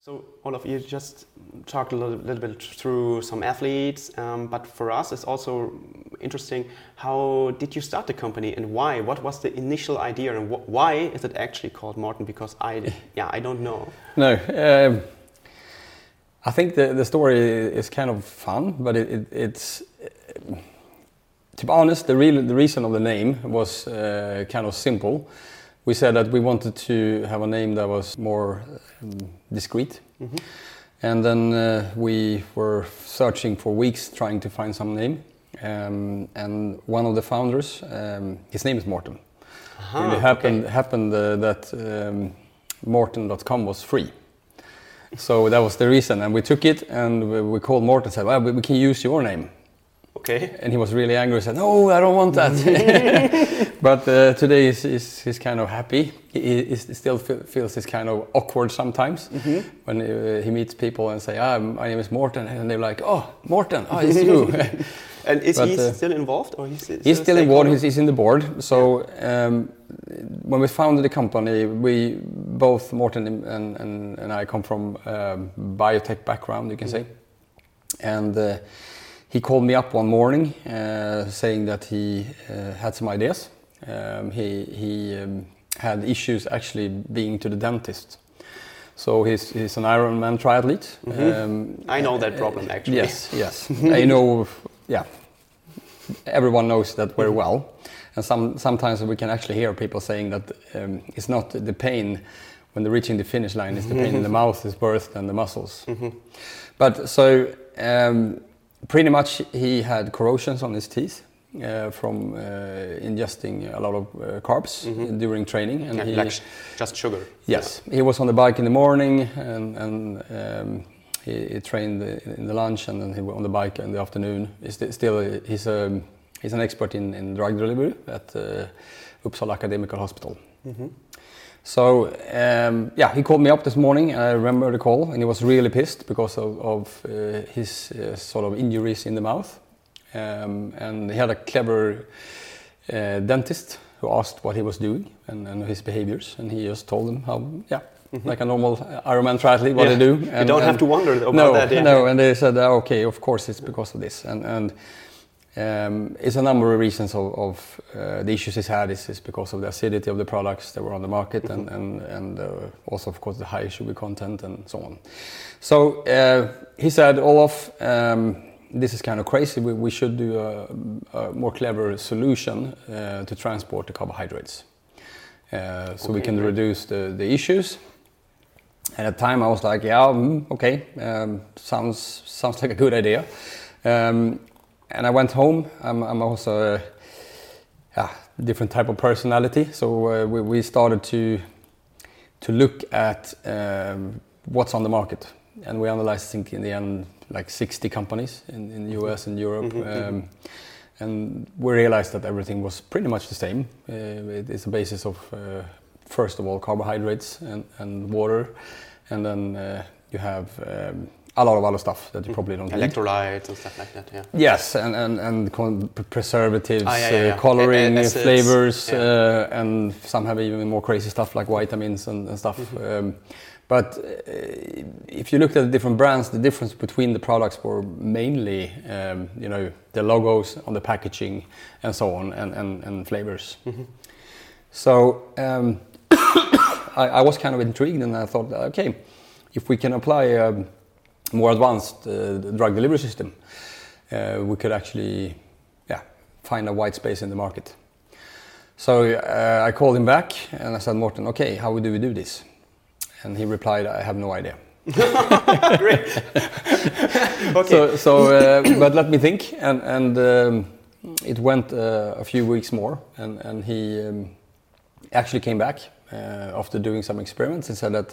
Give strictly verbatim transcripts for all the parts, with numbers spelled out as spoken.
So Olof, you just talked a little, little bit through some athletes, um, but for us it's also interesting, how did you start the company and why? What was the initial idea and wh why is it actually called Morten? Because I, yeah, I don't know. No, um, I think the, the story is kind of fun, but it, it, it's, uh, to be honest, the, real, the reason of the name was uh, kind of simple. We said that we wanted to have a name that was more um, discreet. Mm-hmm. And then uh, we were searching for weeks trying to find some name. Um, and one of the founders, um, his name is Morten. Uh-huh, and it happened, okay. happened uh, that um, Morten dot com was free. So that was the reason. And we took it and we, we called Morten and said, well, we can use your name. Okay. And he was really angry and said, no, I don't want that. But uh, today he's, he's, he's kind of happy. He, he still feels it's kind of awkward sometimes mm-hmm. when uh, he meets people and say, ah, my name is Morten. And they're like, oh, Morten, oh, it's you. And is but, he uh, still involved? Or he's, he's still involved, he's, he's in the board. So um, when we founded the company, we both, Morten and, and, and I come from um, biotech background, you can mm-hmm. say. And uh, he called me up one morning uh, saying that he uh, had some ideas. Um, he he um, had issues actually being to the dentist. So he's, he's an Ironman triathlete. Mm-hmm. um, I know that problem actually. Yes, yes. I know, yeah. Everyone knows that very well. And some, sometimes we can actually hear people saying that um, it's not the pain when they're reaching the finish line, it's the pain in the mouth is worse than the muscles. Mm-hmm. But so, um, pretty much he had corrosions on his teeth uh, from uh, ingesting a lot of uh, carbs mm-hmm. during training. And yeah, he, like sh just sugar. Yes, yeah. He was on the bike in the morning and, and um, he, he trained in the lunch and then he was on the bike in the afternoon. He's still, he's, a, he's an expert in, in drug delivery at uh, Uppsala Academical Hospital. Mm-hmm. So, um, yeah, he called me up this morning, and I remember the call, and he was really pissed because of, of uh, his uh, sort of injuries in the mouth. Um, and he had a clever uh, dentist who asked what he was doing and, and his behaviors, and he just told him how, yeah, mm-hmm. like a normal Ironman triathlete, what yeah. they do. And, you don't and have to wonder about no, that. Yeah. No, and they said, oh, okay, of course it's because of this. And, and Um, it's a number of reasons of, of uh, the issues he's had is, is because of the acidity of the products that were on the market mm-hmm. and, and, and uh, also of course the high sugar content and so on. So uh, he said, Olof, um, this is kind of crazy, we, we should do a, a more clever solution uh, to transport the carbohydrates. Uh, so okay, we can great. reduce the, the issues. And at the time I was like, yeah, mm, okay, um, sounds, sounds like a good idea. Um, And I went home. I'm, I'm also a yeah, different type of personality. So uh, we, we started to to look at um, what's on the market, and we analyzed, I think, in the end, like sixty companies in, in the U S and Europe, mm-hmm. um, and we realized that everything was pretty much the same. Uh, it, it's a basis of uh, first of all carbohydrates and, and water, and then uh, you have. Um, A lot of other stuff that you probably don't need. Electrolytes and stuff like that, yeah. Yes, and, and, and preservatives, ah, yeah, yeah, yeah. Uh, coloring, uh, flavors, yeah. uh, and some have even more crazy stuff like vitamins and, and stuff. Mm-hmm. um, but uh, if you looked at the different brands, the difference between the products were mainly, um, you know, the logos on the packaging and so on, and, and, and flavors. Mm-hmm. So um, I, I was kind of intrigued, and I thought, okay, if we can apply um, more advanced uh, drug delivery system, uh, we could actually yeah, find a white space in the market. So uh, I called him back and I said, Morten, okay, how do we do this? And he replied, I have no idea. Great. Okay. So, so uh, but let me think. And, and um, it went uh, a few weeks more, and, and he um, actually came back uh, after doing some experiments and said that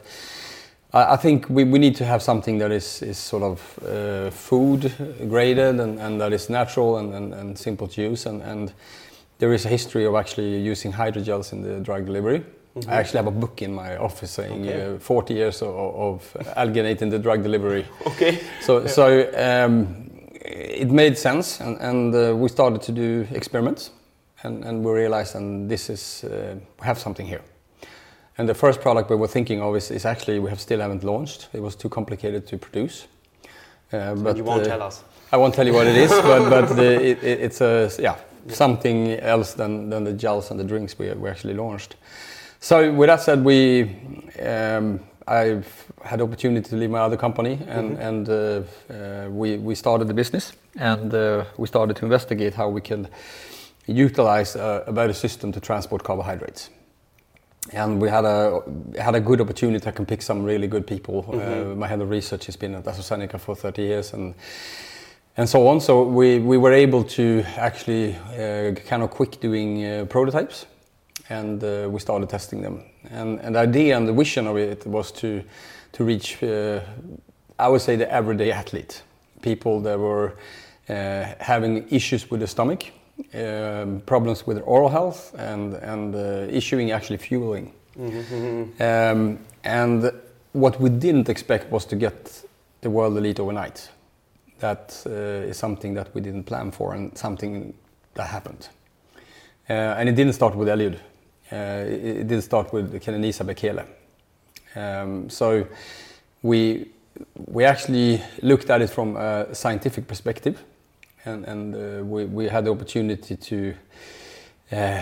I think we, we need to have something that is, is sort of uh, food graded and, and that is natural and, and, and simple to use. And, and there is a history of actually using hydrogels in the drug delivery. Mm-hmm. I actually have a book in my office saying okay. uh, forty years of, of alginate in the drug delivery. Okay. So, yeah. so um, it made sense, and, and uh, we started to do experiments, and, and we realized, and this is uh, we have something here. And the first product we were thinking of is, is actually we have still haven't launched. It was too complicated to produce. Uh, but you won't uh, tell us. I won't tell you what it is, but but the, it, it, it's a yeah, yeah something else than, than the gels and the drinks we we actually launched. So with that said, we um, I've had the opportunity to leave my other company, and mm-hmm. and uh, uh, we we started the business, and uh, we started to investigate how we can utilize a, a better system to transport carbohydrates. And we had a had a good opportunity. I can pick some really good people. Mm-hmm. Uh, my head of research has been at AstraZeneca for thirty years, and and so on. So we we were able to actually uh, kind of quick doing uh, prototypes, and uh, we started testing them. And and the idea and the vision of it was to to reach, uh, I would say, the everyday athlete, people that were uh, having issues with the stomach. Um, problems with oral health and and uh, issuing actually fueling. Mm-hmm. Um, and what we didn't expect was to get the world elite overnight. That uh, is something that we didn't plan for, and something that happened. Uh, and it didn't start with Eliud. Uh, it, it didn't start with Kenenisa Bekele. Um, so we we actually looked at it from a scientific perspective. And, and uh, we, we had the opportunity to uh,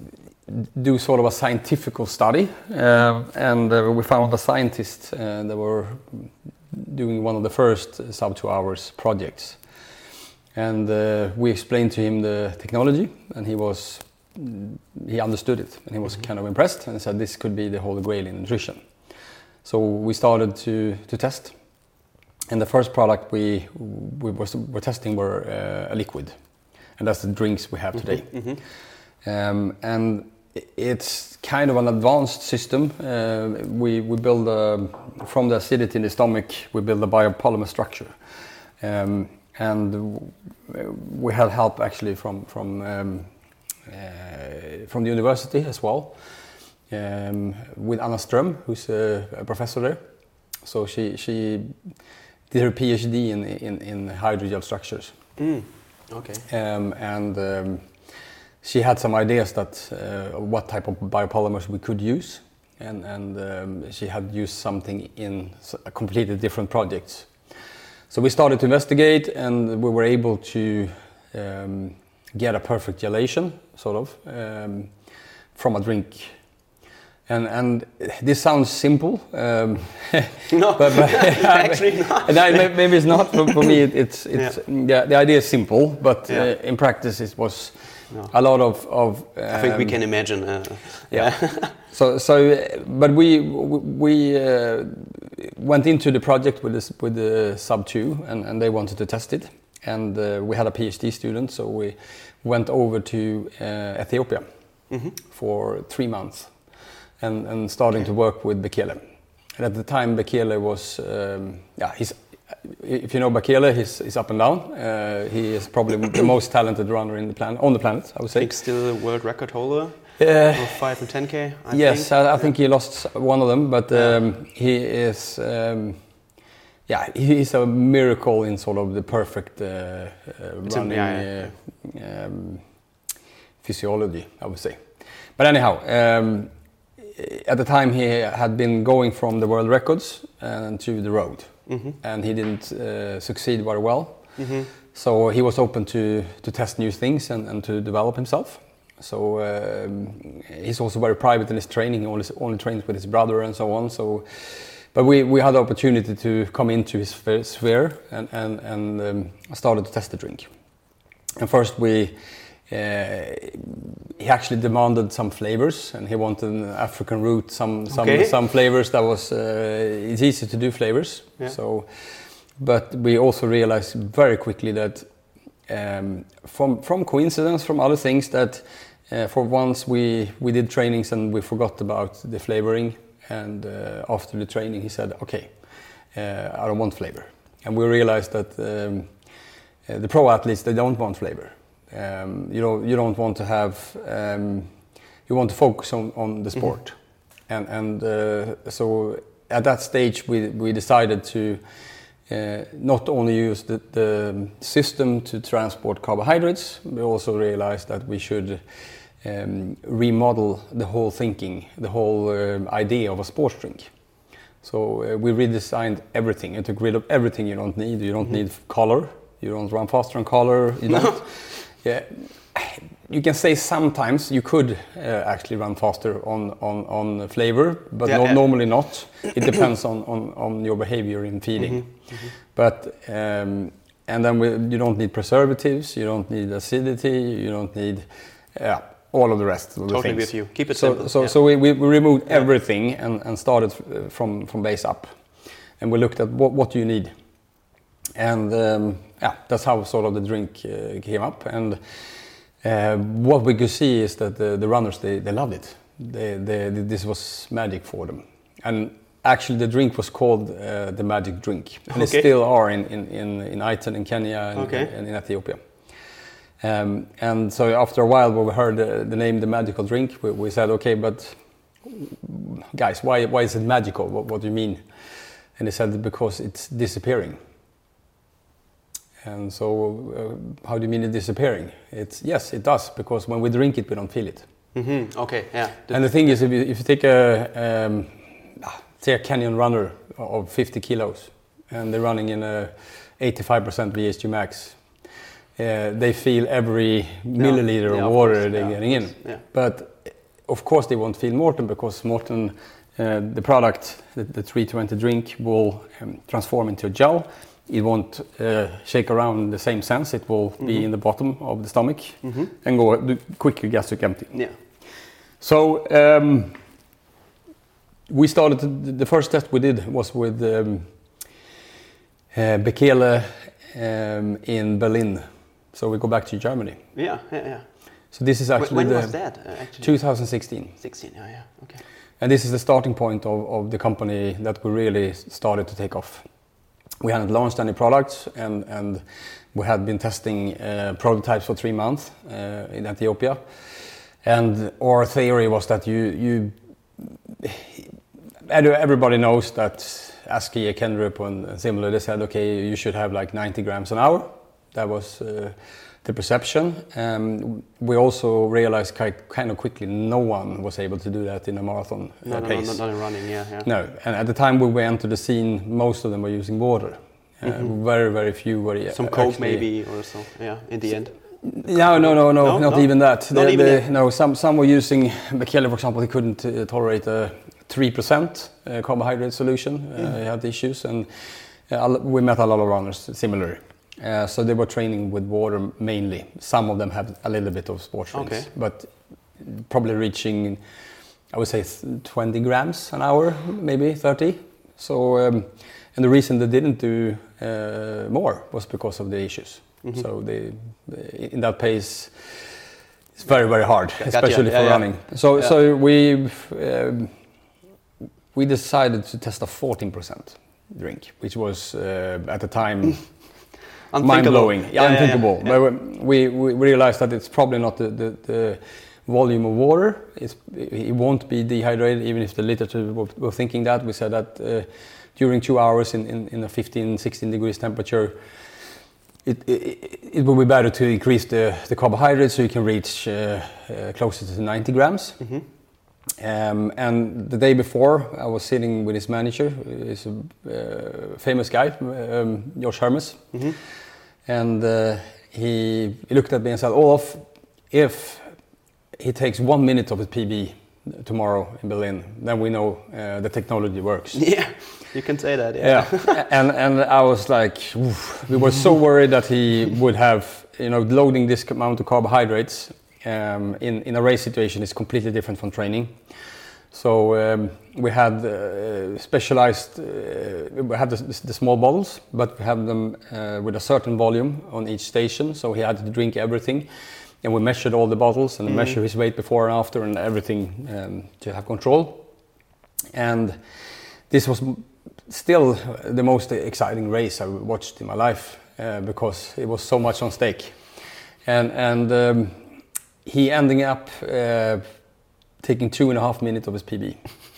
do sort of a scientific study, um, and uh, we found a scientist uh, that were doing one of the first sub two hours projects, and uh, we explained to him the technology, and he was he understood it, and he was mm-hmm. kind of impressed, and said this could be the holy grail in nutrition. So we started to to test. And the first product we we were, were testing were uh, a liquid, and that's the drinks we have today. Mm-hmm, mm-hmm. Um, and it's kind of an advanced system. Uh, we we build a, from the acidity in the stomach, we build a biopolymer structure, um, and we had help actually from from um, uh, from the university as well, um, with Anna Ström, who's a, a professor there. So she she. did her PhD in in, in hydrogel structures. Mm. Okay. Um, and um, she had some ideas that uh, what type of biopolymers we could use, and and um, she had used something in a completely different projects. So we started to investigate, and we were able to um, get a perfect gelation, sort of, um, from a drink. And and this sounds simple. Um, no, but, but actually not. Maybe it's not for, for me. It, it's it's yeah. yeah. The idea is simple, but yeah. uh, in practice it was no. a lot of of. Um, I think we can imagine. Uh, yeah. so so, but we we uh, went into the project with this with the sub two, and, and they wanted to test it, and uh, we had a PhD student, so we went over to uh, Ethiopia mm-hmm. for three months. And, and starting to work with Bekele. And at the time, Bekele was, um, yeah, he's, if you know Bekele, he's, he's up and down. Uh, he is probably the most talented runner in the planet, on the planet, I would say. I think still the world record holder uh, of five and ten K, I yes, think. I, I think he lost one of them, but um, he is, um, yeah, he's a miracle in sort of the perfect uh, uh, running yeah, yeah. Uh, um, physiology, I would say. But anyhow, um, at the time he had been going from the world records and to the road, mm-hmm. and he didn't uh, succeed very well. Mm-hmm. So he was open to, to test new things and, and to develop himself. So um, he's also very private in his training. He only, only trains with his brother and so on. So, but we, we had the opportunity to come into his sphere and, and, and um, started to test the drink. And first we Uh, he actually demanded some flavors, and he wanted an African root, some some okay. some flavors that was uh, it's easy to do flavors. Yeah. So, but we also realized very quickly that um, from from coincidence, from other things, that uh, for once we we did trainings and we forgot about the flavoring, and uh, after the training he said, okay, uh, I don't want flavor, and we realized that um, uh, the pro athletes, they don't want flavor. Um, you know, you don't want to have. Um, you want to focus on, on the sport, mm-hmm. and and uh, so at that stage we we decided to uh, not only use the, the system to transport carbohydrates, we also realized that we should um, remodel the whole thinking, the whole um, idea of a sports drink. So uh, we redesigned everything and took rid of everything you don't need. You don't mm-hmm. need color. You don't run faster on color. You don't. Yeah, you can say sometimes you could uh, actually run faster on on, on flavor, but yeah, no, yeah. normally not. It depends on, on, on your behavior in feeding. Mm-hmm. Mm-hmm. But um, and then we, you don't need preservatives. You don't need acidity. You don't need yeah. all of the rest of the totally things. With you. Keep it so, simple. So, yeah. so we, we removed yeah. everything and, and started from, from base up. And we looked at what, what do you need. And um, yeah, that's how sort of the drink uh, came up. And uh, what we could see is that the, the runners, they, they loved it. They, they, this was magic for them. And actually the drink was called uh, the magic drink. And okay. They still are in, in, in, in Iten, in Kenya and, okay. and in Ethiopia. Um, and so after a while, when we heard the, the name, the magical drink, we, we said, okay, but guys, why why is it magical? What, what do you mean? And they said, because it's disappearing. And so, uh, how do you mean it's disappearing? It's yes, it does, because when we drink it, we don't feel it. Mm-hmm. Okay, yeah. And the thing is, if you, if you take a um, say a Kenyan runner of fifty kilos, and they're running in a eighty-five percent V H G max. Uh, they feel every milliliter yeah, of water course, they're yeah, getting in. Yeah. But of course they won't feel Maurten, because Maurten, uh, the product, the, the three twenty drink, will um, transform into a gel. It won't uh, shake around in the same sense. It will mm-hmm. be in the bottom of the stomach mm-hmm. and go do quickly gastric empty. Yeah. So um, we started, to, the first test we did was with um, uh, Bekele um, in Berlin. So we go back to Germany. Yeah, yeah, yeah. So this is actually when the was that? Uh, actually, twenty sixteen. sixteen, yeah, yeah, okay. And this is the starting point of, of the company that we really started to take off. We hadn't launched any products, and and we had been testing uh, prototypes for three months uh, in Ethiopia. And our theory was that you you everybody knows that Askey, Kendrup, and similar. They said, okay, you should have like ninety grams an hour. That was uh, the perception. Um, we also realized quite, kind of quickly no one was able to do that in a marathon uh, no, no, pace. No, no, not in running, yeah, yeah. No, and at the time we went to the scene, most of them were using water. Uh, mm-hmm. Very, very few were. Some Coke maybe or so, yeah, in the end. No, no, no, no, no not no? even that. Not the, even the, no, some some were using Bekele, for example. They couldn't uh, tolerate a three percent uh, carbohydrate solution. Uh, mm. They had issues, and uh, we met a lot of runners similarly. Uh, so they were training with water mainly. Some of them had a little bit of sports drinks, okay. but probably reaching, I would say, twenty grams an hour, maybe thirty. So, um, and the reason they didn't do uh, more was because of the issues. Mm-hmm. So they, in that pace, it's very, very hard, gotcha. especially yeah, for yeah. running. So, yeah. so we um, we decided to test a fourteen percent drink, which was uh, at the time. Mind-blowing, yeah, yeah, unthinkable. Yeah, yeah. But we, we realized that it's probably not the, the, the volume of water. It's, it won't be dehydrated, even if the literature were, were thinking that. We said that uh, during two hours in, in, in a fifteen, sixteen degrees temperature, it, it, it will be better to increase the, the carbohydrates so you can reach uh, uh, closer to ninety grams. Mm-hmm. Um, and the day before, I was sitting with his manager, he's a uh, famous guy, um, Josh Hermes. Mm-hmm. And uh, he, he looked at me and said, Olof, if he takes one minute of his P B tomorrow in Berlin, then we know uh, the technology works. Yeah, you can say that, yeah. yeah. and, and I was like, oof. We were so worried that he would have, you know, loading this amount of carbohydrates Um, in, in a race situation is completely different from training. So um, we had uh, specialized, uh, we had the, the small bottles, but we have them uh, with a certain volume on each station. So he had to drink everything, and we measured all the bottles and mm. measure his weight before and after and everything um, to have control. And this was still the most exciting race I watched in my life uh, because it was so much on stake. And, and um, he ending up uh, taking two and a half minutes of his P B.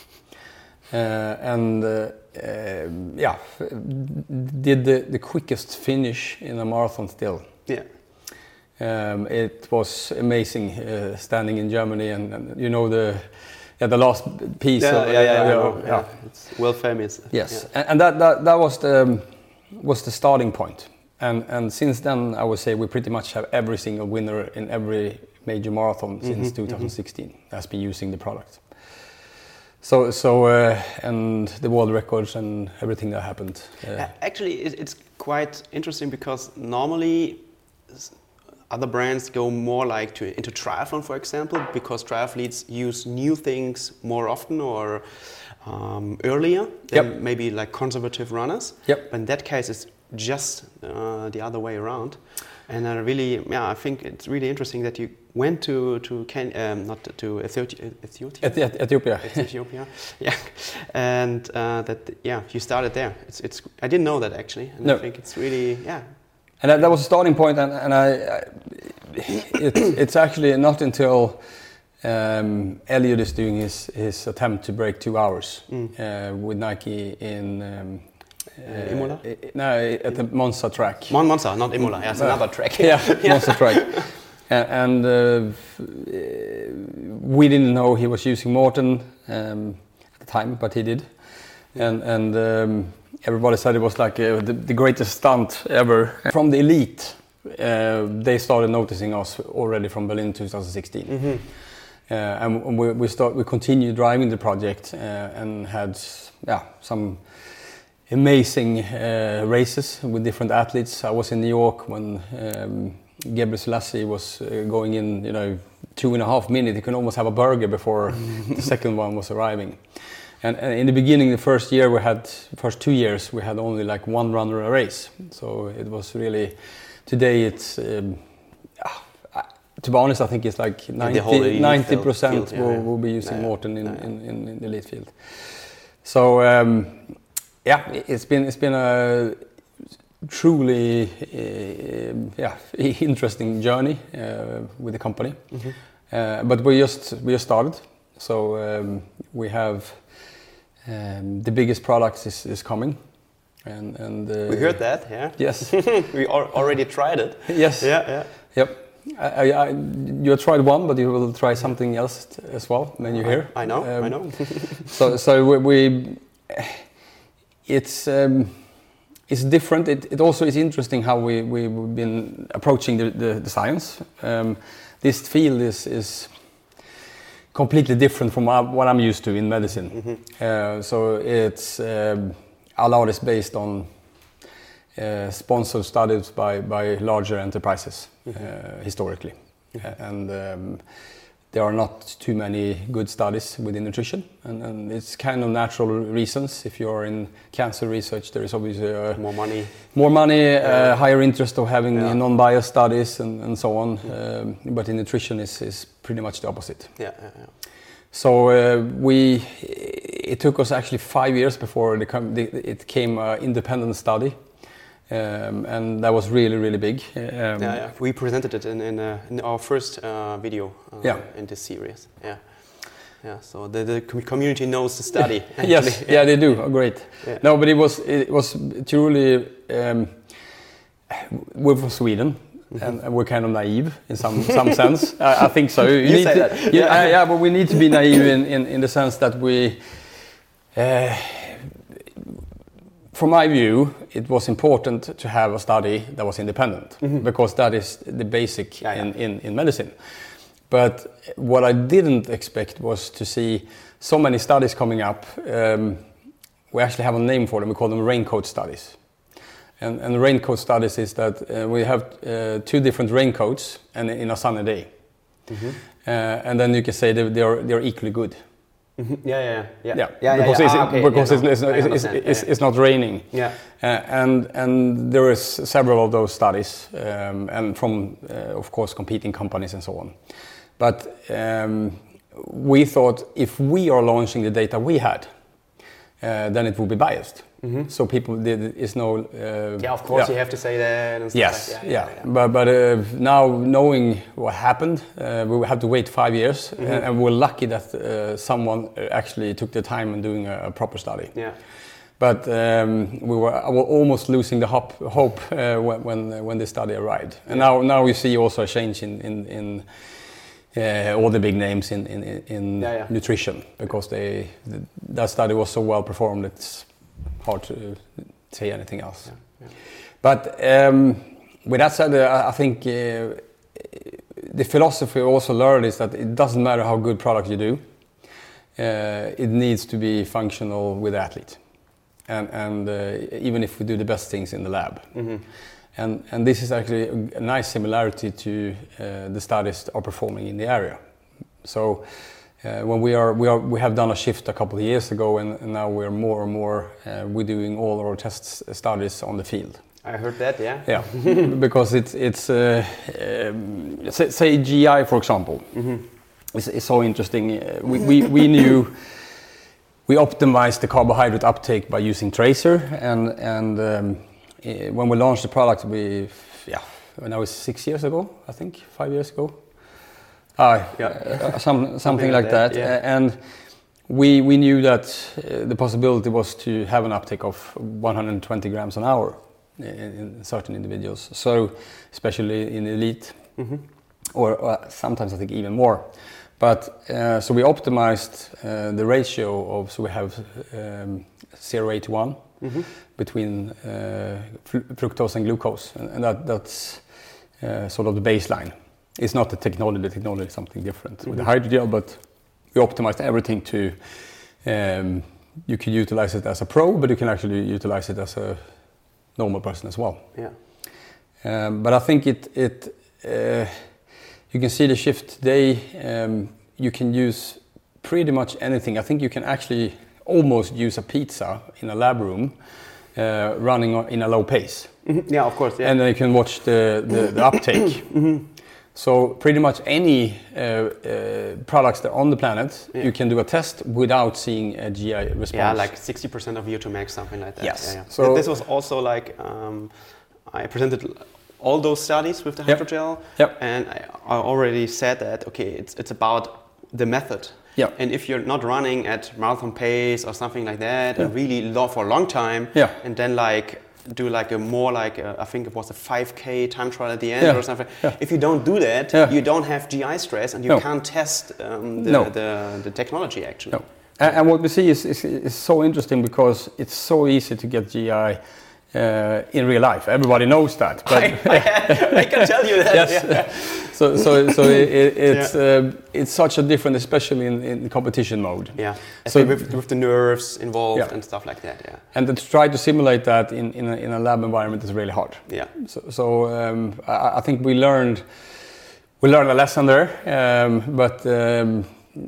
Uh, and uh, uh, yeah, did the, the quickest finish in a marathon still. Yeah. Um, it was amazing uh, standing in Germany, and, and you know the yeah the last piece. Yeah, of, yeah, yeah, uh, I yeah, know. yeah. yeah, it's well famous. Yes, Yeah. and, and that, that that was the um, was the starting point, and and since then I would say we pretty much have every single winner in every major marathon mm-hmm, since two thousand sixteen mm-hmm. has been using the product. So, so uh, and the world records and everything that happened. Uh, Actually, it's quite interesting because normally other brands go more like to into triathlon, for example, because triathletes use new things more often or um, earlier than yep. maybe like conservative runners. Yep. But in that case, it's just uh, the other way around. And I really, yeah, I think it's really interesting that you went to to Ken, um, not to Ethiopia, Ethiopia, Ethiopia, Ethiopia, yeah, and uh, that yeah, you started there. It's it's I didn't know that actually, and no. I think it's really yeah. And that, that was a starting point, and, and I, I it, it's actually not until um, Eliud is doing his his attempt to break two hours mm. uh, with Nike in. Um, Uh, Imola? Uh, no, at the Monza track. Mon Monza, not Imola. Yeah, it's uh, another track. yeah, yeah. Monza track. And, and uh, we didn't know he was using Morten um, at the time, but he did. And and um, everybody said it was like uh, the, the greatest stunt ever. From the elite, uh, they started noticing us already from Berlin twenty sixteen. Mm-hmm. Uh, and we we start we continued driving the project uh, and had yeah some. amazing uh, races with different athletes. I was in New York when um, Gebre Selassie was uh, going in, you know, two and a half minutes. He could almost have a burger before the second one was arriving. And, and in the beginning, the first year we had, first two years, we had only like one runner a race. So it was really, today it's, um, uh, to be honest, I think it's like ninety percent field, yeah, will, yeah. will be using yeah, Morten in, yeah. in, in, in the elite field. So, um, yeah, it's been it's been a truly uh, yeah interesting journey uh, with the company, mm-hmm. uh, but we just we just started. So um, we have um, the biggest products is, is coming, and and uh, we heard that, yeah. Yes, we al- already tried it. Yes, yeah, yeah, yep. I, I, you tried one, but you will try something else t- as well when you're here. I know, um, I know. so so we. we It's um, it's different. It, it also is interesting how we we've been approaching the the, the science. Um, this field is is completely different from what I'm used to in medicine. Mm-hmm. Uh, so it's um, a lot is based on uh, sponsored studies by by larger enterprises mm-hmm. uh, historically, mm-hmm. and. Um, There are not too many good studies within nutrition, and, and it's kind of natural reasons. If you're in cancer research, there is obviously uh, more money, more money, yeah. uh, higher interest of having yeah. non-biased studies and, and so on. Mm-hmm. Um, but in nutrition, is is pretty much the opposite. Yeah, yeah, yeah. So uh, we, it took us actually five years before the, the, it came an independent study. Um, and that was really, really big. Um, yeah, yeah, we presented it in in, uh, in our first uh, video uh, yeah. in this series. Yeah, yeah. So the, the community knows the study. Yes, yeah, they do. Oh, great. Yeah. No, but it was it was truly. Um, we're from Sweden, mm-hmm. and we're kind of naive in some some sense. I, I think so. You, you need say to, that. Yeah, yeah, yeah, but we need to be naive in, in, in the sense that we. Uh, From my view, it was important to have a study that was independent mm-hmm. because that is the basic yeah, yeah. In, in, in medicine. But what I didn't expect was to see so many studies coming up. Um, we actually have a name for them. We call them raincoat studies. And, and the raincoat studies is that uh, we have uh, two different raincoats and in a sunny day. Mm-hmm. Uh, and then you can say they, they are, they are equally good. Mm-hmm. Yeah, yeah, yeah, yeah. yeah, because yeah, it's, ah, okay. because yeah, no, it's, it's, it's, it's, yeah. it's not raining. Yeah, uh, and and there is several of those studies, um, and from uh, of course competing companies and so on. But um, we thought if we are launching the data we had, uh, then it would be biased. Mm-hmm. So people, there is no. Uh, yeah, of course yeah. you have to say that. And stuff yes, like, yeah, yeah, yeah, yeah. But but uh, now knowing what happened, uh, we have to wait five years, mm-hmm. and, and we're lucky that uh, someone actually took the time in doing a, a proper study. Yeah. But um, we were, I was almost losing the hop, hope uh, when when, when the study arrived. And yeah. now now we see also a change in in, in uh, all the big names in in, in yeah, yeah. nutrition, because they the, that study was so well performed. It's hard to say anything else. Yeah, yeah. But um, with that said, uh, I think uh, the philosophy we also learned is that it doesn't matter how good product you do. Uh, it needs to be functional with the athlete. And, and uh, even if we do the best things in the lab. Mm-hmm. and, and this is actually a, a nice similarity to uh, the studies are performing in the area. So uh, when we are, we are, we have done a shift a couple of years ago, and, and now we're more and more, uh, we're doing all our test studies on the field. I heard that, yeah. Yeah, because it's, it's uh, um, say, say G I, for example. Mm-hmm. it's, it's so interesting. Uh, we, we, we knew we optimized the carbohydrate uptake by using Tracer, and and um, when we launched the product, we yeah, when I was six years ago, I think five years ago, uh, yeah, uh, some, something, something like that, that. Yeah. And we we knew that uh, the possibility was to have an uptake of one hundred twenty grams an hour in, in certain individuals. So especially in elite, mm-hmm. or, or sometimes I think even more. But uh, so we optimized uh, the ratio of, so we have um, zero point eight one mm-hmm. between uh, fructose and glucose, and, and that, that's uh, sort of the baseline. It's not the technology, the technology is something different mm-hmm. with the hydrogel, but we optimized everything to, um, you can utilize it as a pro, but you can actually utilize it as a normal person as well. Yeah. Um, but I think it, it uh, you can see the shift today. Um, you can use pretty much anything. I think you can actually almost use a pizza in a lab room uh, running in a low pace. Mm-hmm. Yeah, of course. Yeah. And then you can watch the, the, the uptake. Mm-hmm. So pretty much any uh, uh, products that are on the planet, yeah. you can do a test without seeing a G I response. Yeah, like sixty percent of V O two max, something like that. Yes. Yeah, yeah. So this was also like, um, I presented all those studies with the yep. hydrogel, yep. and I, I already said that, okay, it's it's about the method. Yeah. And if you're not running at marathon pace or something like that, yeah. and really low for a long time, yeah. and then like do like a more like a, I think it was a five K time trial at the end yeah. or something. Yeah. If you don't do that, yeah. you don't have G I stress, and you no. can't test um, the, no. the the technology actually. No. And, and what we see is, is is so interesting because it's so easy to get G I. Uh, in real life, everybody knows that. But I, I, I can tell you that. Yes. Yeah. So, so, so it, it, it's yeah. uh, it's such a different, especially in, in competition mode. Yeah. So with, with the nerves involved yeah. and stuff like that. Yeah. And to try to simulate that in in a, in a lab environment is really hard. Yeah. So, so um, I, I think we learned we learned a lesson there, um, but. Um,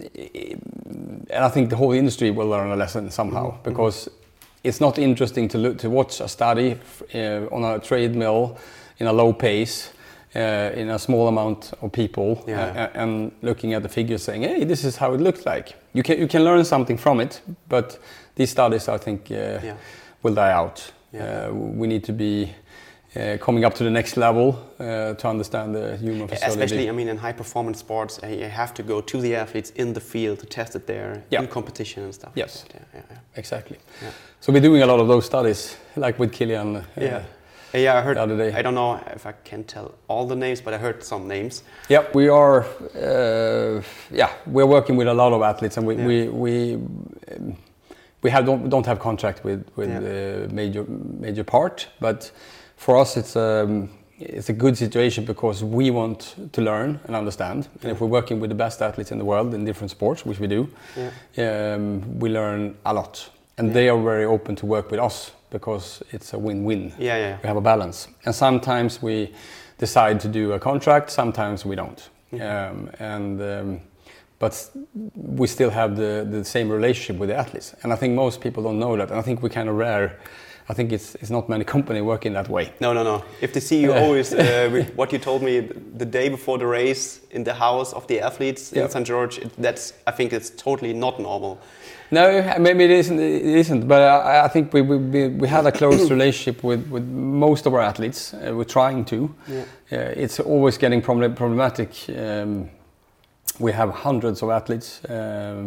and I think the whole industry will learn a lesson somehow mm-hmm. because. Mm-hmm. It's not interesting to look to watch a study uh, on a treadmill in a low pace uh, in a small amount of people yeah. uh, and looking at the figures saying, "Hey, this is how it looks like." You can you can learn something from it, but these studies, I think, uh, yeah. will die out. Yeah. Uh, we need to be uh, coming up to the next level uh, to understand the human physiology. Especially, I mean, in high performance sports, uh, you have to go to the athletes in the field to test it there yeah. in competition and stuff. Yes, like that. Yeah, yeah, yeah. exactly. Yeah. So we're doing a lot of those studies, like with Kilian. Uh, yeah, yeah. I heard. The other day. I don't know if I can tell all the names, but I heard some names. Yeah, we are. Uh, yeah, we're working with a lot of athletes, and we yeah. we we um, we have don't don't have contract with with yeah. uh, major major part, but for us it's um it's a good situation because we want to learn and understand, and yeah. if we're working with the best athletes in the world in different sports, which we do, yeah. um, we learn a lot. And yeah. they are very open to work with us because it's a win-win. Yeah, yeah. We have a balance. And sometimes we decide to do a contract, sometimes we don't. Mm-hmm. Um, and um, but we still have the, the same relationship with the athletes. And I think most people don't know that. And I think we're kind of rare. I think it's it's not many companies working that way. No, no, no. If they see you always, uh, with what you told me the day before the race in the house of the athletes yeah. in Saint George, it, that's I think it's totally not normal. No, maybe it isn't. It isn't. But I, I think we we we had a close relationship with, with most of our athletes. Uh, we're trying to. Yeah. Uh, it's always getting problem, problematic. Um, we have hundreds of athletes, um,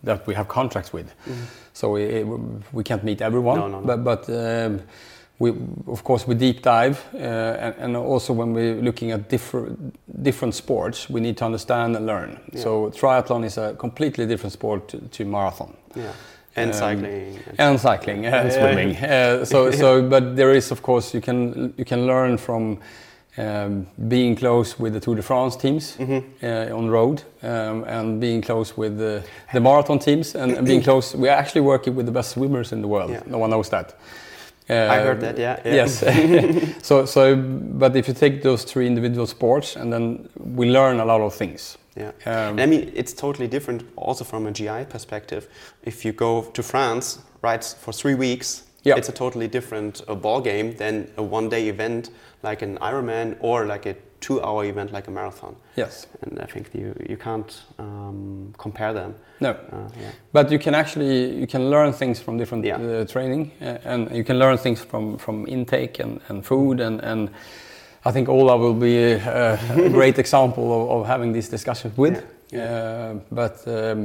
that we have contracts with. Mm-hmm. So we, we can't meet everyone, no, no, no. but, but um, we, of course, we deep dive, uh, and, and also when we're looking at different different sports, we need to understand and learn. Yeah. So triathlon is a completely different sport to, to marathon. Yeah. And um, cycling. And cycling and yeah. swimming. Uh, so, so, but there is, of course, you can you can learn from um, being close with the Tour de France teams mm-hmm. uh, on road, um, and being close with the, the marathon teams, and, and being close. We are actually working with the best swimmers in the world. Yeah. No one knows that. Uh, I heard that. Yeah. yeah. Yes. so, so, but if you take those three individual sports, and then we learn a lot of things. Yeah, um, I mean, it's totally different also from a G I perspective. If you go to France, right, for three weeks, yeah. it's a totally different uh, ball game than a one-day event like an Ironman or like a two-hour event like a marathon. Yes. And I think you you can't um, compare them. No. Uh, yeah. But you can actually you can learn things from different yeah. uh, training, uh, and you can learn things from from intake and, and food and and. I think Ola will be a, a great example of, of having these discussions with. Yeah, yeah. Uh, but um,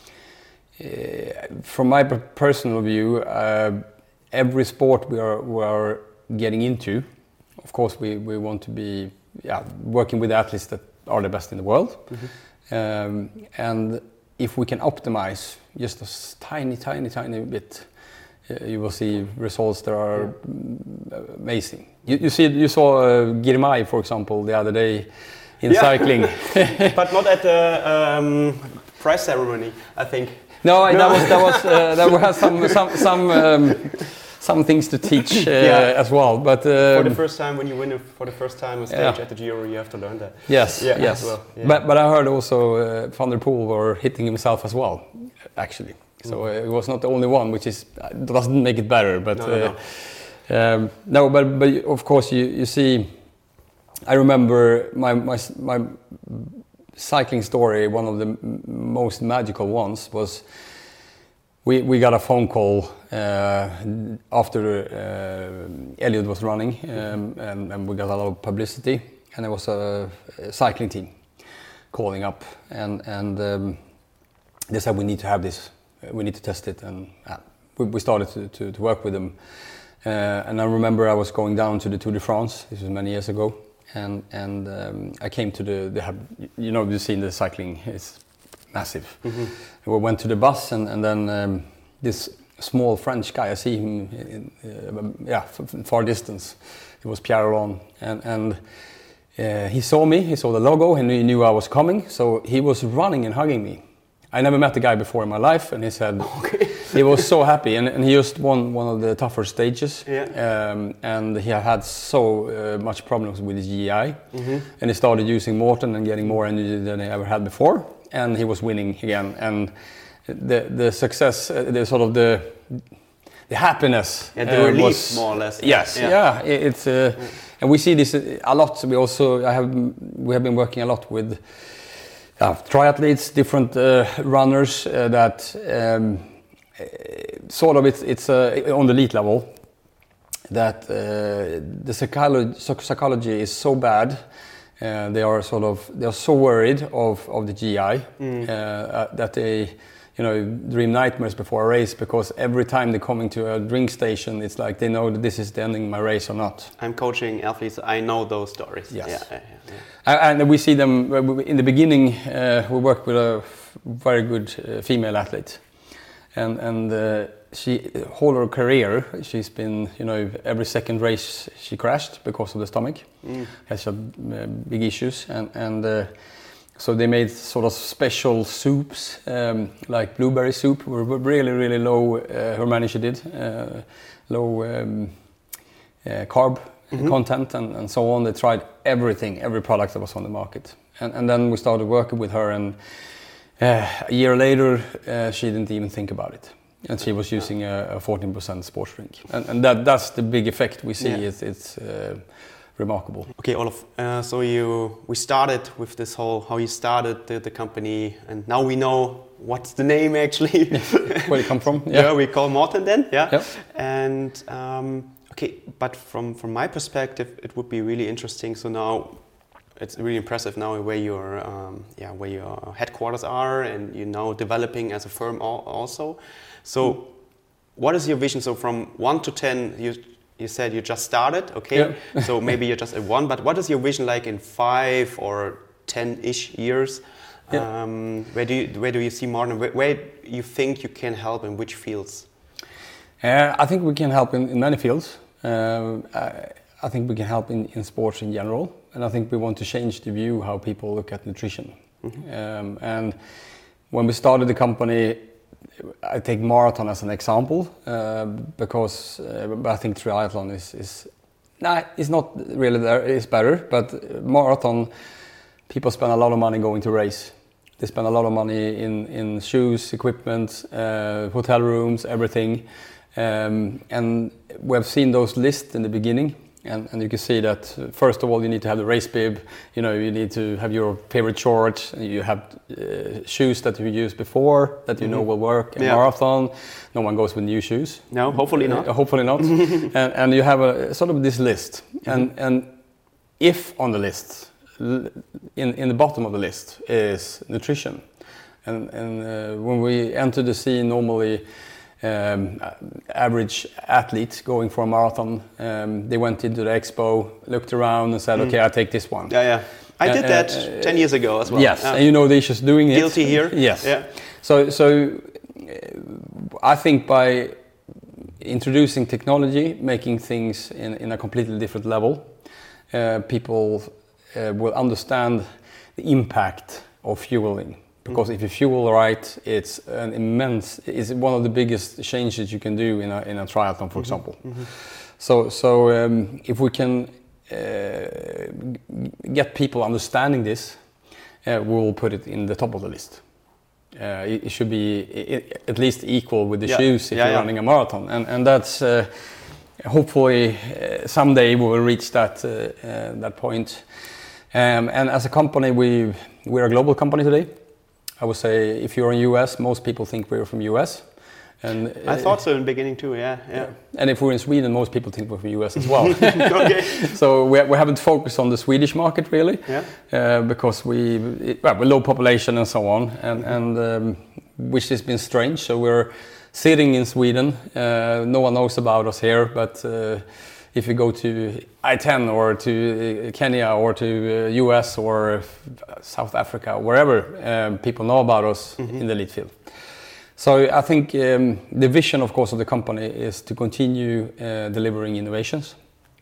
uh, from my personal view, uh, every sport we are, we are getting into, of course, we, we want to be yeah, working with athletes that are the best in the world. Mm-hmm. Um, and if we can optimize just a tiny, tiny, tiny bit, uh, you will see results that are yeah. amazing. You, you see, you saw uh, Girmay, for example, the other day in yeah. cycling, but not at the um, prize ceremony, I think. No, no. that was that was uh, there were some some some um, some things to teach uh, yeah. as well. But um, for the first time, when you win for the first time on stage yeah. at the Giro, you have to learn that. Yes, yeah, yes. Well. Yeah. But but I heard also uh, Van der Poel were hitting himself as well, actually. So uh, it was not the only one, which is uh, doesn't make it better, but. No, uh, no. Um, no, but but of course you, you see. I remember my, my my cycling story. One of the m- most magical ones was we we got a phone call uh, after uh, Elliot was running, um, and, and we got a lot of publicity. And there was a, a cycling team calling up, and and um, they said we need to have this, we need to test it, and uh, we, we started to, to, to work with them. Uh, and I remember I was going down to the Tour de France. This was many years ago, and and um, I came to the. They have, you know, you've seen the cycling; it's massive. Mm-hmm. We went to the bus, and and then um, this small French guy. I see him, in, uh, yeah, far distance. It was Pierre Rolland, and and uh, he saw me. He saw the logo, and he knew I was coming. So he was running and hugging me. I never met the guy before in my life, and he said okay. he was so happy, and, and he just won one of the tougher stages, yeah. um, and he had so uh, much problems with his G I, mm-hmm. and he started using Maurten and getting more energy than he ever had before, and he was winning again, and the the success, uh, the sort of the the happiness, yeah, the uh, relief, was, more or less. Yes, yeah, yeah it, it's, uh, yeah. and we see this a lot. We also I have we have been working a lot with. Uh, triathletes, different uh, runners uh, that um, uh, sort of it's, it's uh, on the elite level that uh, the psychology, psychology is so bad. Uh, they are sort of they are so worried of, of the G I mm. uh, uh, that they you know dream nightmares before a race, because every time they're coming to a drink station, it's like they know that this is the ending of my race or not. I'm coaching athletes. I know those stories. Yes. Yeah, yeah, yeah. And we see them in the beginning. Uh, we worked with a very good uh, female athlete, and and uh, she whole her career she's been you know every second race she crashed because of the stomach. Mm. Has some uh, big issues, and and uh, so they made sort of special soups um, like blueberry soup. Were really really low. Uh, her manager did uh, low um, uh, carb. Mm-hmm. content and, and so on. They tried everything, every product that was on the market, and and then we started working with her, and uh, a year later uh, she didn't even think about it, and she was using a, a fourteen percent sports drink, and, and that that's the big effect we see. Yeah. It's, it's uh, remarkable. Okay, Olof. Uh, so you we started with this whole how you started the, the company, and now we know what's the name actually. Where it come from? Yeah, yeah we call Maurten then. Yeah, yep. and. Um, Okay, but from, from my perspective, it would be really interesting. So now it's really impressive now where your um, yeah where your headquarters are, and you're now developing as a firm al also. So, mm. what is your vision? So from one to ten, you you said you just started, okay? Yeah. So maybe you're just at one, but what is your vision like in five or ten-ish years? Yeah. Um, where do you where do you see Martin? Where, where you think you can help in which fields? Uh, I think we can help in, in many fields. Uh, I, I think we can help in, in sports in general, and I think we want to change the view how people look at nutrition. Mm-hmm. um, and when we started the company, I take marathon as an example uh, because uh, I think triathlon is is nah, it's not really there. It's better, but marathon, people spend a lot of money going to race. They spend a lot of money in in shoes, equipment, uh, hotel rooms, everything. Um, and we have seen those lists in the beginning, and, and you can see that uh, first of all you need to have the race bib, you know, you need to have your favorite shorts, you have uh, shoes that you used before that you mm-hmm. know will work in yeah. marathon. No one goes with new shoes. No, hopefully not. Uh, hopefully not. and, and you have a sort of this list, mm-hmm. and and if on the list, in in the bottom of the list is nutrition, and and uh, when we enter the scene normally. Um, average athlete going for a marathon, um, they went into the expo, looked around and said, mm. okay, I'll take this one. Yeah, yeah. I did uh, that uh, ten years ago as well. Yes, yeah. and you know the issues doing it. Guilty here. Yes. Yeah. So, so uh, I think by introducing technology, making things in, in a completely different level, uh, people uh, will understand the impact of fueling. Because if you fuel right, it's an immense, it's one of the biggest changes you can do in a, in a triathlon, for mm-hmm. example. Mm-hmm. So, so um, if we can uh, get people understanding this, uh, we'll put it in the top of the list. Uh, it, it should be it, at least equal with the yeah. shoes if yeah, you're yeah. running a marathon. And, and that's, uh, hopefully uh, someday we will reach that, uh, uh, that point. Um, and as a company, we, we're a global company today. I would say if you're in U S, most people think we're from U S. And I uh, thought so in the beginning too, yeah, yeah. yeah. And if we're in Sweden, most people think we're from U S as well. Okay. So we, we haven't focused on the Swedish market really, yeah. uh, because we, it, well, we're low population and so on, and, mm-hmm. and um, which has been strange. So we're sitting in Sweden. Uh, no one knows about us here, but uh, if you go to I ten or to Kenya or to U S or South Africa, wherever, um, people know about us mm-hmm. in the elite field. So I think um, the vision, of course, of the company is to continue uh, delivering innovations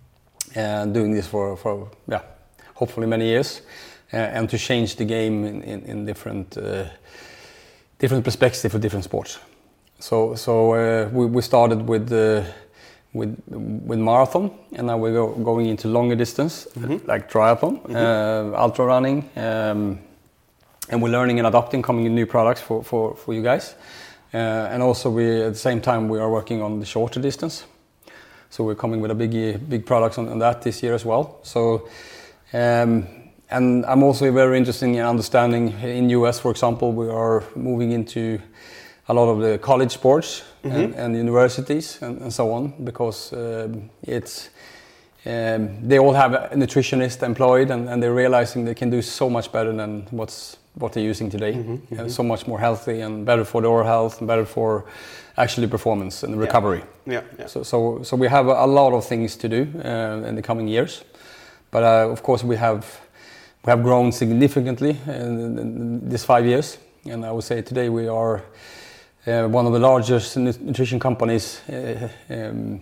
and doing this for, for yeah, hopefully many years, uh, and to change the game in, in, in different uh, different perspectives for different sports. So so uh, we, we started with uh, with with marathon, and now we're go, going into longer distance, mm-hmm. like triathlon, mm-hmm. uh, ultra running, um, and we're learning and adopting, coming in new products for, for, for you guys. Uh, and also we, at the same time, we are working on the shorter distance. So we're coming with a big big products on, on that this year as well. So, um, and I'm also very interested in understanding in U S, for example, we are moving into a lot of the college sports mm-hmm. and, and universities and, and so on, because um, it's um, they all have a nutritionist employed, and, and they're realizing they can do so much better than what's what they're using today, mm-hmm, mm-hmm. and so much more healthy and better for the oral health and better for actually performance and recovery. Yeah. Yeah, yeah. So, so, so we have a lot of things to do uh, in the coming years, but uh, of course we have we have grown significantly in, in this five years, and I would say today we are uh, one of the largest nutrition companies uh, um,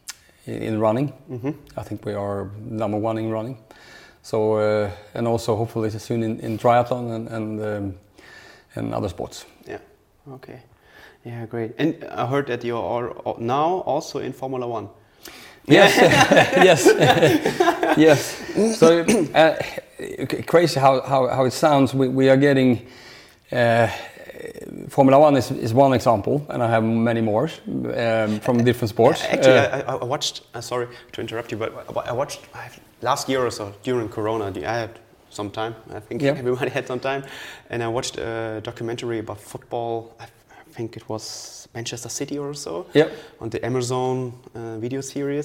in running. Mm-hmm. I think we are number one in running. So uh, and also hopefully soon in, in triathlon and and, um, and other sports. Yeah. Okay. Yeah, great. And I heard that you are now also in Formula One. Yes. Yes. Yes. So uh, crazy how, how how it sounds. We we are getting. Uh, Formula One is, is one example, and I have many more um, from different sports. Actually, uh, I, I watched. Uh, sorry to interrupt you, but I watched last year or so during Corona. I had some time. I think yeah. everybody had some time, and I watched a documentary about football. I, I think it was Manchester City or so. Yep. On the Amazon uh, video series,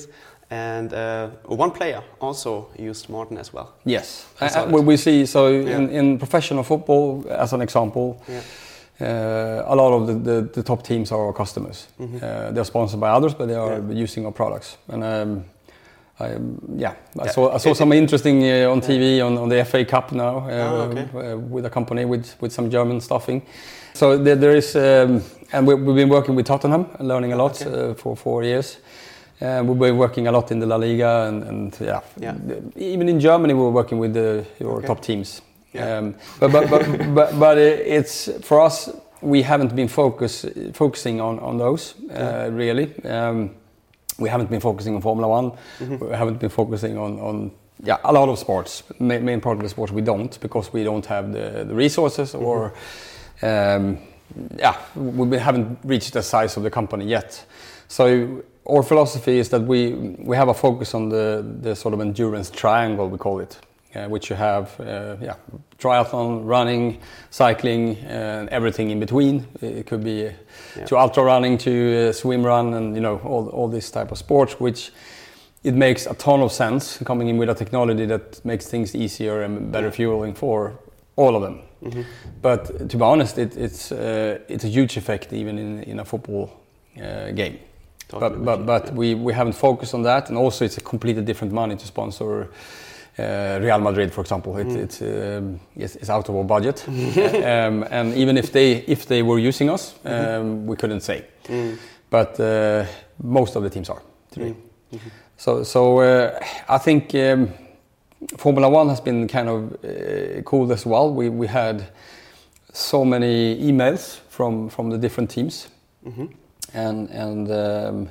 And uh, one player also used Morten as well. Yes, uh, we, we see, so yeah. in, in professional football, as an example, yeah. uh, a lot of the, the, the top teams are our customers. Mm-hmm. uh, they're sponsored by others, but they are yeah. using our products. And um, I, yeah, I yeah. saw, I saw some interesting uh, on T V yeah. on, on the F A Cup now uh, oh, okay. uh, with a company with, with some German stuffing. So there, there is, um, and we, we've been working with Tottenham, learning a lot okay. uh, for four years. Uh, we've been working a lot in the La Liga, and, and yeah. yeah, even in Germany we were working with the, your okay. top teams. Yeah. Um, but but but but, but it's for us, we haven't been focus focusing on on those uh, yeah. really. Um, we haven't been focusing on Formula One. Mm-hmm. We haven't been focusing on on yeah a lot of sports. Main, main part of the sports we don't, because we don't have the, the resources or mm-hmm. um, yeah we haven't reached the size of the company yet. So our philosophy is that we we have a focus on the, the sort of endurance triangle, we call it, uh, which you have uh, yeah triathlon, running, cycling, and everything in between. It could be yeah. to ultra running, to uh, swim run, and you know all all this type of sports, which it makes a ton of sense coming in with a technology that makes things easier and better fueling for all of them. Mm-hmm. But to be honest, it, it's uh, it's a huge effect even in in a football uh, game. But but but yeah. we, we haven't focused on that, and also it's a completely different money to sponsor uh, Real Madrid, for example. It, mm. it's, um, it's it's out of our budget, um, and even if they if they were using us, um, mm-hmm. we couldn't say. Mm. But uh, most of the teams are today. Mm. Mm-hmm. So so uh, I think um, Formula One has been kind of uh, cool as well. We we had so many emails from from the different teams. Mm-hmm. And and um,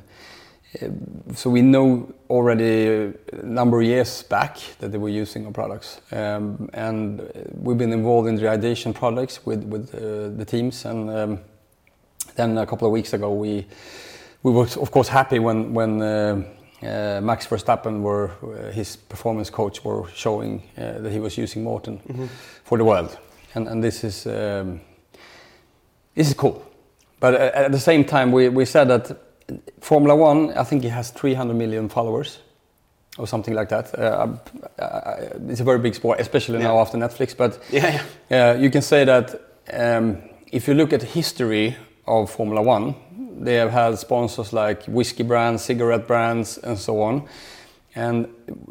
so we know already a number of years back that they were using our products, um, and we've been involved in the ideation projects with with uh, the teams. And um, then a couple of weeks ago, we we were of course happy when when uh, uh, Max Verstappen were uh, his performance coach were showing uh, that he was using Morten mm-hmm. for the world, and and this is um, this is cool. But at the same time, we, we said that Formula One, I think it has three hundred million followers or something like that. Uh, uh, it's a very big sport, especially yeah. now after Netflix. But yeah, yeah. Uh, you can say that um, if you look at the history of Formula One, they have had sponsors like whiskey brands, cigarette brands, and so on. And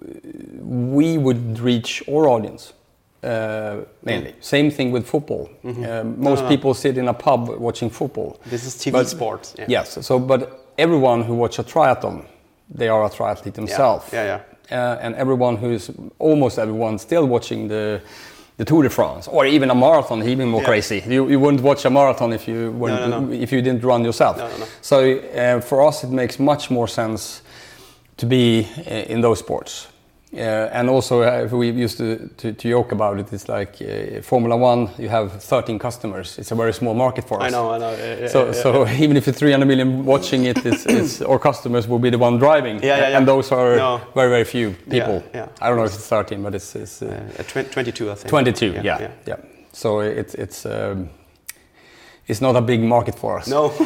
we would reach our audience. Uh, mainly. Mm. Same thing with football. Mm-hmm. Um, most no, no. people sit in a pub watching football. This is T V but, sports. Yeah. Yes. So, but everyone who watches a triathlon, they are a triathlete themselves. Yeah, yeah. yeah. Uh, and everyone who's almost everyone still watching the the Tour de France or even a marathon, even more yeah. crazy. You you wouldn't watch a marathon if you weren't, no, no, no. if you didn't run yourself. No, no, no. So uh, for us, it makes much more sense to be uh, in those sports. Uh, and also, uh, we used to, to, to joke about it. It's like uh, Formula One. You have thirteen customers. It's a very small market for us. I know, I know. Yeah, yeah, so, yeah, so yeah. even if it's three hundred million watching it, it's, it's our customers will be the one driving. Yeah, yeah, yeah. And those are no. very, very few people. Yeah, yeah. I don't know if it's thirteen, but it's, it's uh, uh, twenty-two, I think. twenty-two. Yeah, yeah. yeah. yeah. So it's it's um, it's not a big market for us. No.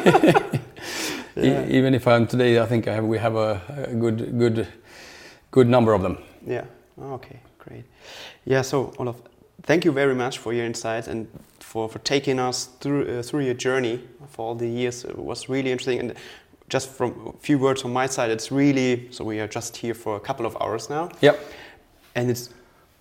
yeah. e- even if I'm today, I think I have, we have a, a good good good number of them. Yeah. Okay, great. Yeah, so Olof, thank you very much for your insights and for, for taking us through uh, through your journey for all the years. It was really interesting. And just from a few words from my side, it's really, so we are just here for a couple of hours now. Yep. And it's,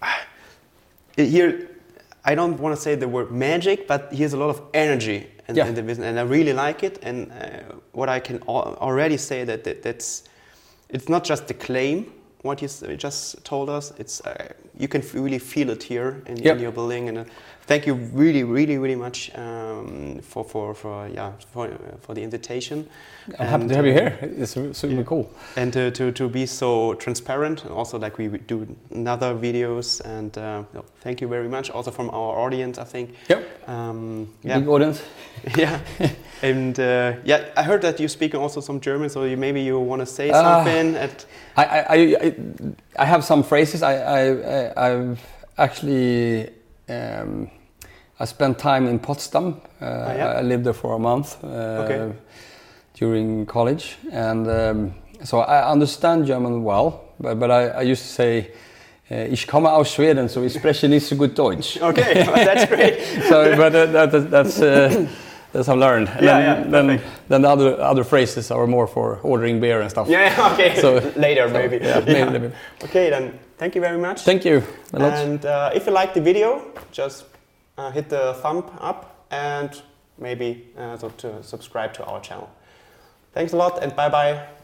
it, here, I don't want to say the word magic, but here's a lot of energy in, yeah. in the business. And I really like it. And uh, what I can al- already say that, that that's, it's not just the claim, what you just told us, it's uh, you can really feel it here in, yep. in your building, and uh, thank you really, really, really much um, for for for yeah for uh, for the invitation. I'm and, happy to have you here. It's super yeah. cool, and to, to to be so transparent, and also like we do another videos, and uh, no, thank you very much. Also from our audience, I think. Yep. Um, yeah. Big audience. yeah. And uh, yeah, I heard that you speak also some German, so you, maybe you want to say something. Uh, at I, I, I, I have some phrases. I, I, I've actually um, I spent time in Potsdam. Uh, oh, yeah? I lived there for a month uh, okay. during college, and um, so I understand German well, but, but I, I used to say, uh, ich komme aus Schweden, so ich spreche nicht so gut Deutsch. Okay, well, that's great. So, but uh, that, that, that's uh, that's I've learned. And Yeah, then, yeah, then, perfect. then the other other phrases are more for ordering beer and stuff. Yeah, okay. So later so, maybe. Yeah, maybe, maybe. Okay, then thank you very much. Thank you a lot. And uh, if you like the video, just uh, hit the thumb up and maybe uh, so to subscribe to our channel. Thanks a lot and bye bye.